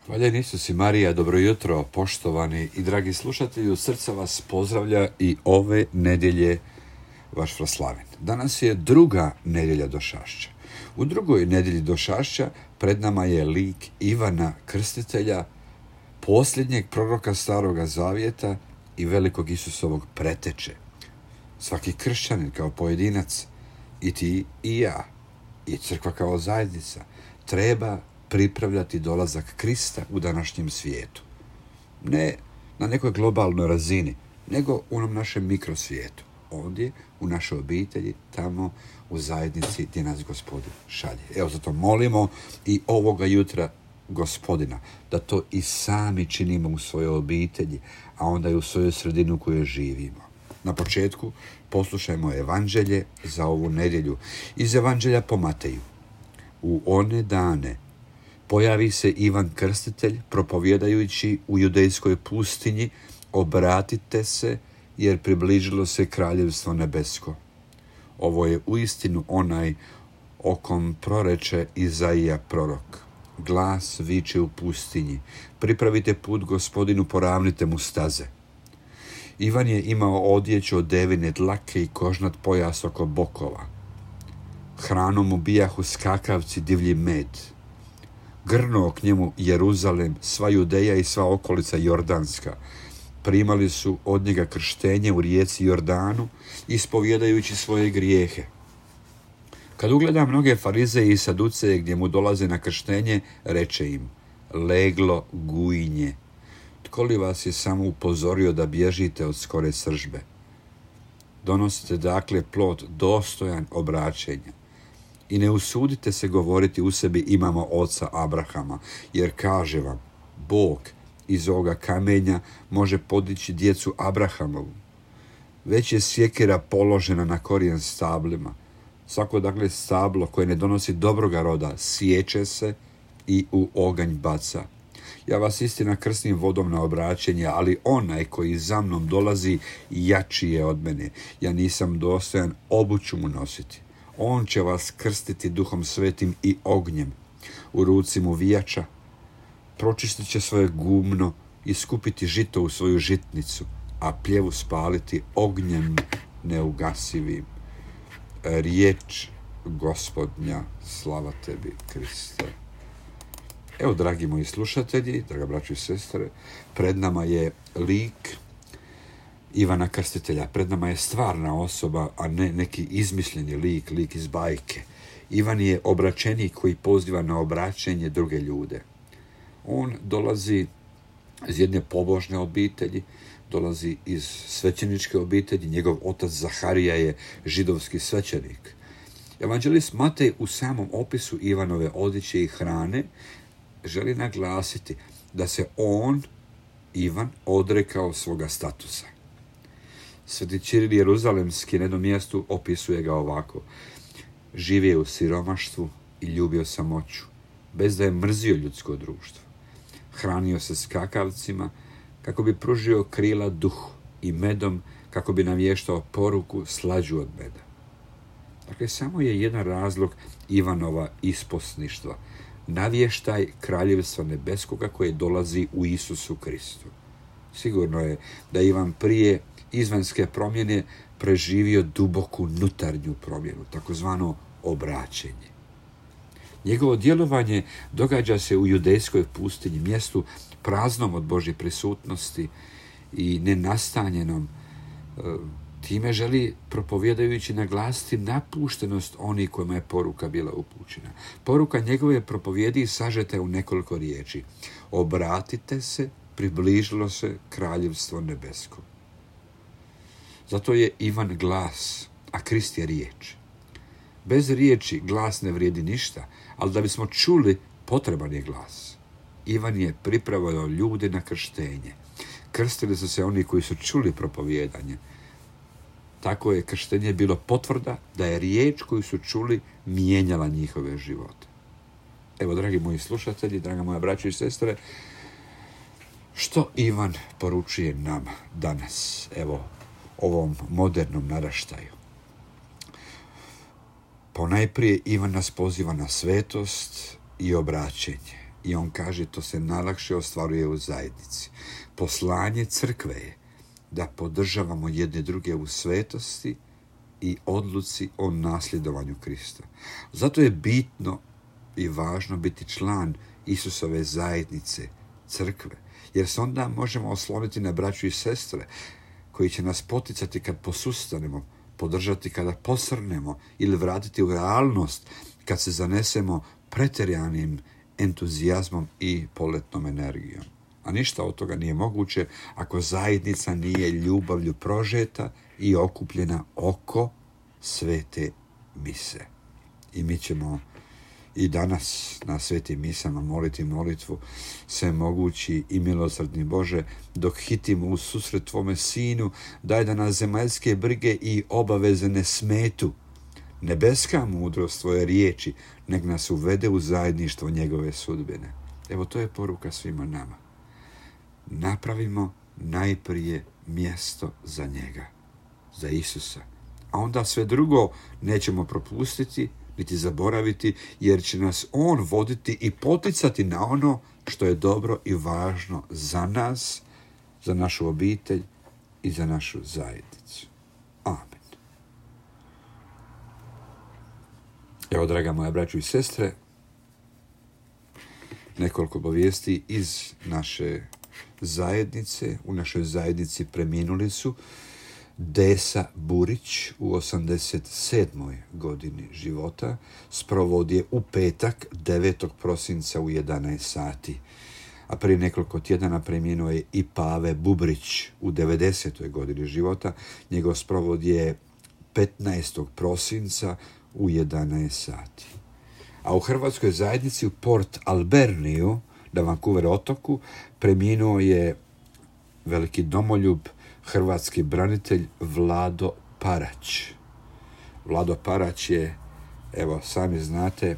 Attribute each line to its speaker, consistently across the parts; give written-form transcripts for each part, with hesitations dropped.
Speaker 1: Hvaljen Isus i Marija, dobro jutro, poštovani i dragi slušatelji, u srca vas pozdravlja i ove nedjelje vaš Fraslaven. Danas je druga nedjelja Došašća. U drugoj nedjelji Došašća pred nama je lik Ivana Krstitelja, posljednjeg proroka Staroga Zavjeta i velikog Isusovog preteče. Svaki kršćanin kao pojedinac, i ti i ja, i crkva kao zajednica, treba pripravljati dolazak Krista u današnjem svijetu. Ne na nekoj globalnoj razini, nego u onom našem mikrosvijetu. Ovdje, u našoj obitelji, tamo u zajednici gdje nas Gospodin šalje. Evo, zato molimo i ovoga jutra Gospodina da to i sami činimo u svojoj obitelji, a onda i u svojoj sredini u kojoj živimo. Na početku poslušajmo evanđelje za ovu nedjelju iz Evanđelja po Mateju. U one dane pojavi se Ivan Krstitelj propovjedajući u judejskoj pustinji: obratite se, jer približilo se kraljevstvo nebesko. Ovo je uistinu onaj o kom proreče Izaija prorok. Glas viče u pustinji: pripravite put Gospodinu, poravnite mu staze. Ivan je imao odjeću od devine dlake i kožnat pojas oko bokova. Hranom mu bijahu skakavci divlji med. Grnuo k njemu Jeruzalem, sva Judeja i sva okolica Jordanska. Primali su od njega krštenje u rijeci Jordanu, ispovjedajući svoje grijehe. Kad ugleda mnoge farizeje i saduceje gdje mu dolaze na krštenje, reče im: leglo gujnje, tko li vas je samo upozorio da bježite od skore sržbe? Donosite dakle plod dostojan obraćenja. I ne usudite se govoriti u sebi: imamo oca Abrahama, jer kaže vam, Bog iz ovoga kamenja može podići djecu Abrahamovu. Već je sjekira položena na korijen stablima. Svako dakle stablo koje ne donosi dobroga roda sječe se i u oganj baca. Ja vas istina krstim vodom na obraćenje, ali onaj koji za mnom dolazi jači je od mene. Ja nisam dostojan obuću mu nositi. On će vas krstiti Duhom Svetim i ognjem. U ruci mu vijača, pročistit će svoje gumno i skupiti žito u svoju žitnicu, a pljevu spaliti ognjem neugasivim. Riječ Gospodnja, slava tebi, Kriste. Evo, dragi moji slušatelji, draga braćo i sestre, pred nama je lik Ivana Krstitelja. Pred nama je stvarna osoba, a ne neki izmišljeni lik iz bajke. Ivan je obraćenik koji poziva na obraćenje druge ljude. On dolazi iz jedne pobožne obitelji, dolazi iz svećeničke obitelji. Njegov otac Zaharija je židovski svećenik. Evanđelist Matej u samom opisu Ivanove odjeće i hrane želi naglasiti da se on, Ivan, odrekao svoga statusa. Sveti Ćiril Jeruzalemski na jednom mjestu opisuje ga ovako: živio u siromaštvu i ljubio samoću, bez da je mrzio ljudsko društvo. Hranio se skakavcima kako bi pružio krila duhu i medom kako bi navještao poruku slađu od meda. Dakle, samo je jedan razlog Ivanova isposništva: navještaj kraljevstva nebeskoga koje dolazi u Isusu Kristu. Sigurno je da Ivan prije izvanjske promjene preživio duboku nutarnju promjenu, takozvano obraćenje. Njegovo djelovanje događa se u judejskoj pustinji, mjestu praznom od Božje prisutnosti i nenastanjenom. Time želi propovjedajući naglasiti napuštenost onih kojima je poruka bila upućena. Poruka njegove propovjedi sažeta je u nekoliko riječi: obratite se, približilo se kraljevstvo nebesko. Zato je Ivan glas, a Krist je riječ. Bez riječi glas ne vrijedi ništa, ali da bismo čuli, potreban je glas. Ivan je pripravio ljude na krštenje. Krstili su se oni koji su čuli propovjedanje. Tako je krštenje bilo potvrda da je riječ koju su čuli mijenjala njihove živote. Evo, dragi moji slušatelji, draga moja braćo i sestre, što Ivan poručuje nama danas, evo, ovom modernom naraštaju? Ponajprije Ivan nas poziva na svetost i obraćenje. I on kaže, to se najlakše ostvaruje u zajednici. Poslanje crkve je da podržavamo jedne druge u svetosti i odluci o nasljedovanju Krista. Zato je bitno i važno biti član Isusove zajednice, crkve, jer se onda možemo osloniti na braću i sestre koji će nas poticati kad posustanemo, podržati kada posrnemo ili vratiti u realnost kad se zanesemo pretjeranim entuzijazmom i poletnom energijom. A ništa od toga nije moguće ako zajednica nije ljubavlju prožeta i okupljena oko svete mise. I mi ćemo i danas na svetim misama moliti molitvu Svemogući i milosrdni Bože, dok hitimo u susret Tvome Sinu, daj da nas zemaljske brige i obaveze ne smetu. Nebeska mudrost Tvoje riječi, nek nas uvede u zajedništvo njegove sudbine. Evo, to je poruka svima nama. Napravimo najprije mjesto za njega, za Isusa. A onda sve drugo nećemo propustiti, niti zaboraviti, jer će nas on voditi i poticati na ono što je dobro i važno za nas, za našu obitelj i za našu zajednicu. Amen. Evo, draga moja braćo i sestre, nekoliko obavijesti iz naše zajednice. U našoj zajednici preminuli su Desa Burić u 87. godini života. Sprovod je u petak 9. prosinca u 11 sati. A prije nekoliko tjedana preminuo je i Pave Bubrić u 90. godini života. Njegov sprovod je 15. prosinca u 11 sati. A u hrvatskoj zajednici u Port Alberniju, na Vancouver otoku, preminuo je veliki domoljub, hrvatski branitelj Vlado Parać. Vlado Parać je, evo, sami znate,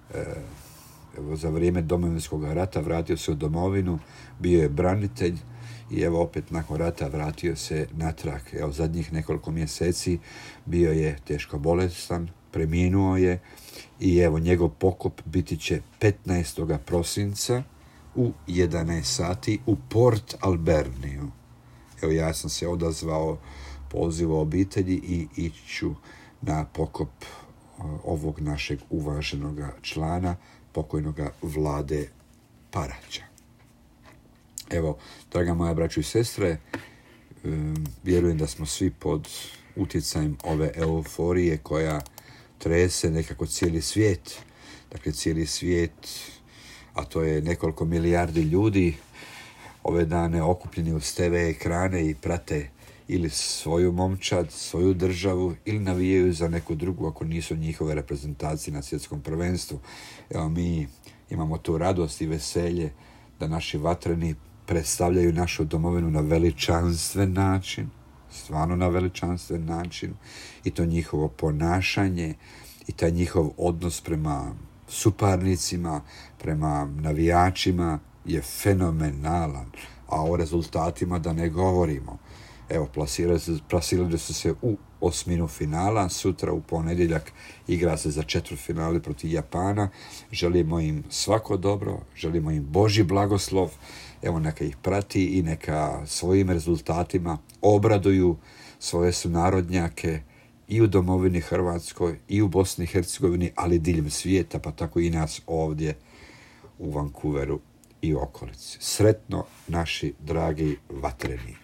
Speaker 1: za vrijeme Domovinskog rata vratio se u domovinu, bio je branitelj i evo opet nakon rata vratio se natrag. Evo, zadnjih nekoliko mjeseci bio je teško bolestan, preminuo je i evo, njegov pokop biti će 15. prosinca u 11 sati u Port Alberniju. Evo, ja sam se odazvao pozivu obitelji i ići ću na pokop ovog našeg uvaženog člana, pokojnoga Vlade Paraća. Evo, draga moja braćo i sestre, vjerujem da smo svi pod utjecajem ove euforije koja trese nekako cijeli svijet. Dakle, cijeli svijet, a to je nekoliko milijardi ljudi, ove dane okupljeni uz TV ekrane i prate ili svoju momčad, svoju državu ili navijaju za neku drugu ako nisu njihove reprezentacije na svjetskom prvenstvu. Evo, mi imamo tu radost i veselje da naši vatreni predstavljaju našu domovinu na veličanstven način, stvarno na veličanstven način, i to njihovo ponašanje i taj njihov odnos prema suparnicima, prema navijačima je fenomenalan, a o rezultatima da ne govorimo. Evo, plasirali su se u osminu finala, sutra u ponedjeljak igra se za četvrtfinale protiv Japana. Želimo im svako dobro, želimo im Božji blagoslov, evo, neka ih prati i neka svojim rezultatima obraduju svoje sunarodnjake i u domovini Hrvatskoj i u Bosni i Hercegovini, ali diljem svijeta, pa tako i nas ovdje u Vancouveru i okolici. Sretno, naši dragi vatreni.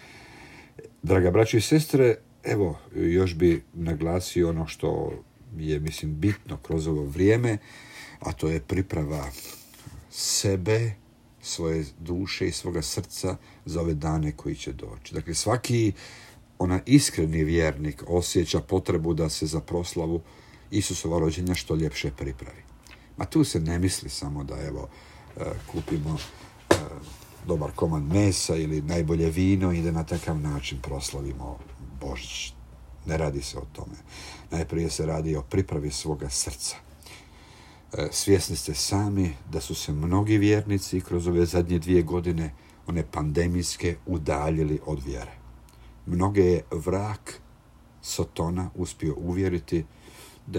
Speaker 1: Draga braćo i sestre, evo, još bi naglasio ono što je, mislim, bitno kroz ovo vrijeme, a to je priprava sebe, svoje duše i svoga srca za ove dane koji će doći. Dakle, svaki iskreni vjernik osjeća potrebu da se za proslavu Isusova rođenja što ljepše pripravi. Ma tu se ne misli samo da, evo, kupimo dobar komad mesa ili najbolje vino i da na takav način proslavimo Božić. Ne radi se o tome. Najprije se radi o pripravi svoga srca. Svjesni ste sami da su se mnogi vjernici kroz ove zadnje 2 godine, one pandemijske, udaljili od vjere. Mnoge je vrag Sotona uspio uvjeriti da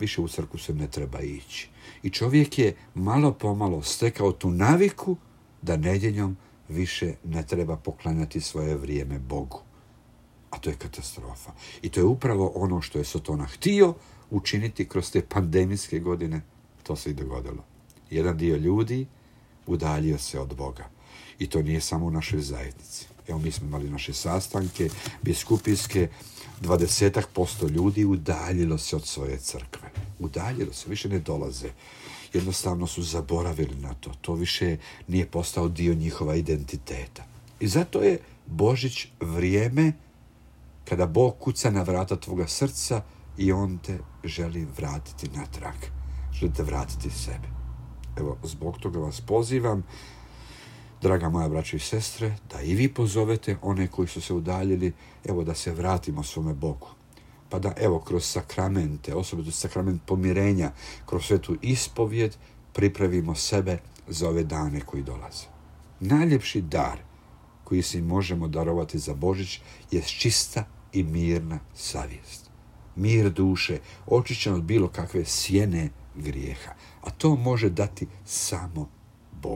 Speaker 1: više u crkvu se ne treba ići. I čovjek je malo pomalo stekao tu naviku da nedjeljom više ne treba poklanjati svoje vrijeme Bogu. A to je katastrofa. I to je upravo ono što je Sotona htio učiniti kroz te pandemijske godine. To se i dogodilo. Jedan dio ljudi udaljio se od Boga. I to nije samo u našoj zajednici. Evo, mi smo imali naše sastanke biskupijske, 20% ljudi udaljilo se od svoje crkve. Udaljilo se, više ne dolaze. Jednostavno su zaboravili na to. To više nije postao dio njihova identiteta. I zato je Božić vrijeme kada Bog kuca na vrata tvoga srca i on te želi vratiti natrag. Želi te vratiti sebi. Evo, zbog toga vas pozivam, draga moja braćo i sestre, da i vi pozovete one koji su se udaljili, evo, da se vratimo svome Bogu. Pa da, evo, kroz sakramente, osobito sakrament pomirenja, kroz svetu ispovjed, pripravimo sebe za ove dane koji dolaze. Najljepši dar koji si možemo darovati za Božić je čista i mirna savjest. Mir duše, očišćen od bilo kakve sjene grijeha. A to može dati samo Bog.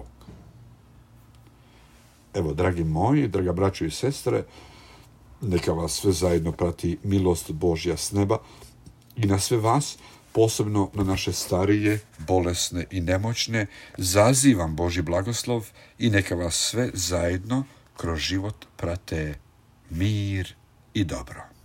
Speaker 1: Evo, dragi moji, draga braćo i sestre, neka vas sve zajedno prati milost Božja s neba i na sve vas, posebno na naše starije, bolesne i nemoćne, zazivam Božji blagoslov i neka vas sve zajedno kroz život prate mir i dobro.